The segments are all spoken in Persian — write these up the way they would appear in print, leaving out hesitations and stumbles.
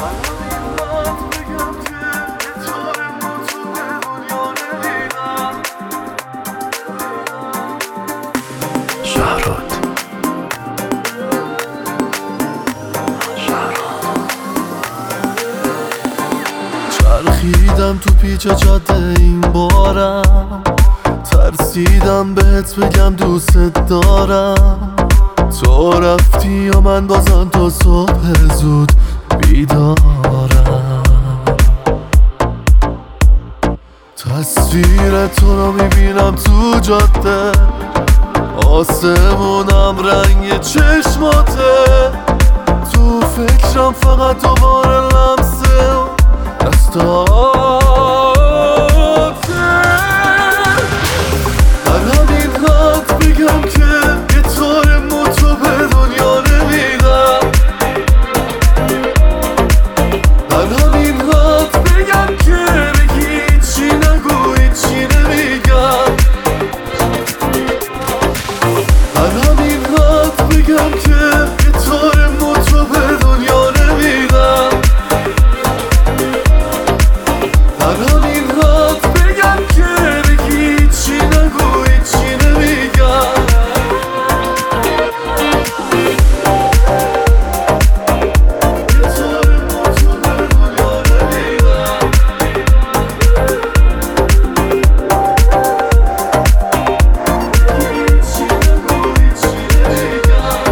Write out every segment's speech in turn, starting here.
چرخیدم تو پیچ جاده این بارم، ترسیدم بهت بگم دوست دارم. تو رفتی یا من بازم تا صبح زود بیدارم. تصویر تو رو میبینم تو جاده، آسمونم رنگ چشماته. تو فکرم فقط دوباره لمسه دستاته. من همین حد بگم که یه طور موتو به دنیا نمیدم. من همین حد بگم که بگی هیچی نگو هیچی نمیگم. من همین حد بگم که یه طور موتو به دنیا نمیدم. من همین حد بگم که بگی هیچی نگو هیچی نمیگم. یه طور موتو به دنیا نمیدم. هیچی نگو هیچی نمیگم.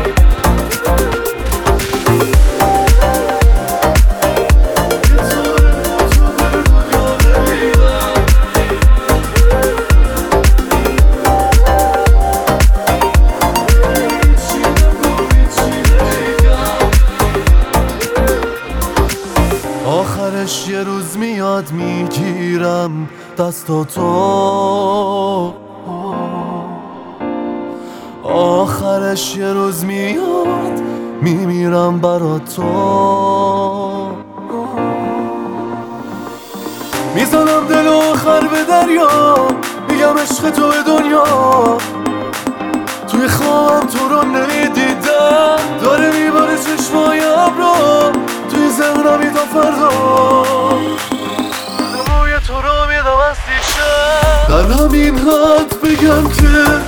آخرش یه روز میاد میگیرم دستاتو. آخرش یه روز میاد میمیرم برا تو. میزنم دل آخر به دریا، میگم عشق تو دنیا. توی خوابم تو رو نمیدیدم، داره میباره چشمای ابرا توی ذهنمی تا فردا. روی تو رو میدم از دیشب. در همین حد بگم که